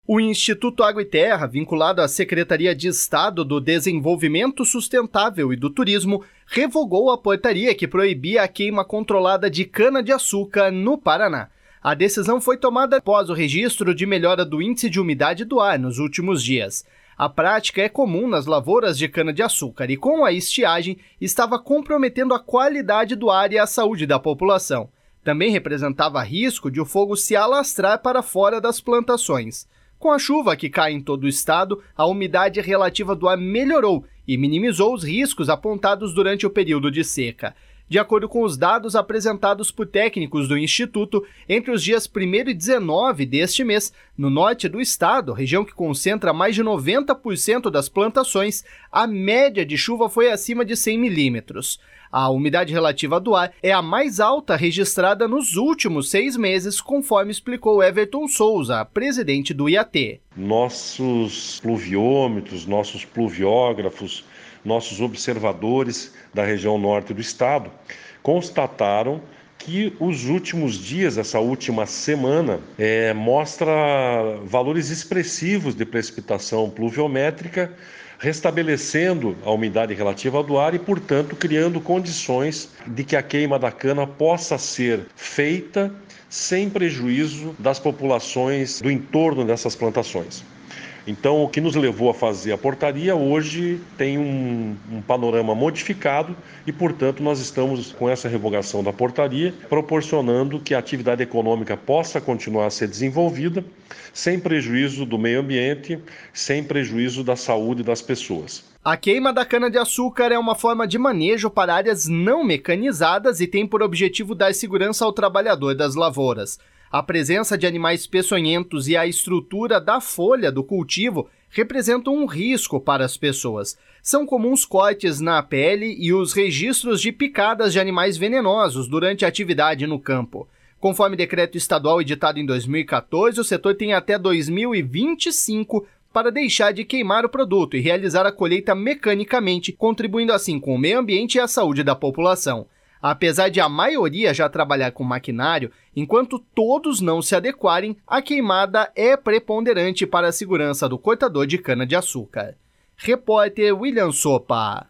O Instituto Água e Terra, vinculado à Secretaria de Estado do Desenvolvimento Sustentável e do Turismo, revogou a portaria que proibia a queima controlada de cana-de-açúcar no Paraná. A decisão foi tomada após o registro de melhora do índice de umidade do ar nos últimos dias. A prática é comum nas lavouras de cana-de-açúcar e, com a estiagem, estava comprometendo a qualidade do ar e a saúde da população. Também representava risco de o fogo se alastrar para fora das plantações. Com a chuva que cai em todo o estado, a umidade relativa do ar melhorou e minimizou os riscos apontados durante o período de seca. De acordo com os dados apresentados por técnicos do Instituto, entre os dias 1º e 19 deste mês, no norte do estado, região que concentra mais de 90% das plantações, a média de chuva foi acima de 100 milímetros. A umidade relativa do ar é a mais alta registrada nos últimos 6 meses, conforme explicou Everton Souza, presidente do IAT. Nossos pluviômetros, nossos pluviógrafos, nossos observadores da região norte do estado constataram que os últimos dias, essa última semana, mostra valores expressivos de precipitação pluviométrica, restabelecendo a umidade relativa do ar e, portanto, criando condições de que a queima da cana possa ser feita sem prejuízo das populações do entorno dessas plantações. Então, o que nos levou a fazer a portaria hoje tem um panorama modificado e, portanto, nós estamos com essa revogação da portaria, proporcionando que a atividade econômica possa continuar a ser desenvolvida sem prejuízo do meio ambiente, sem prejuízo da saúde das pessoas. A queima da cana-de-açúcar é uma forma de manejo para áreas não mecanizadas e tem por objetivo dar segurança ao trabalhador das lavouras. A presença de animais peçonhentos e a estrutura da folha do cultivo representam um risco para as pessoas. São comuns cortes na pele e os registros de picadas de animais venenosos durante a atividade no campo. Conforme decreto estadual editado em 2014, o setor tem até 2025 para deixar de queimar o produto e realizar a colheita mecanicamente, contribuindo assim com o meio ambiente e a saúde da população. Apesar de a maioria já trabalhar com maquinário, enquanto todos não se adequarem, a queimada é preponderante para a segurança do cortador de cana-de-açúcar. Repórter William Sopa.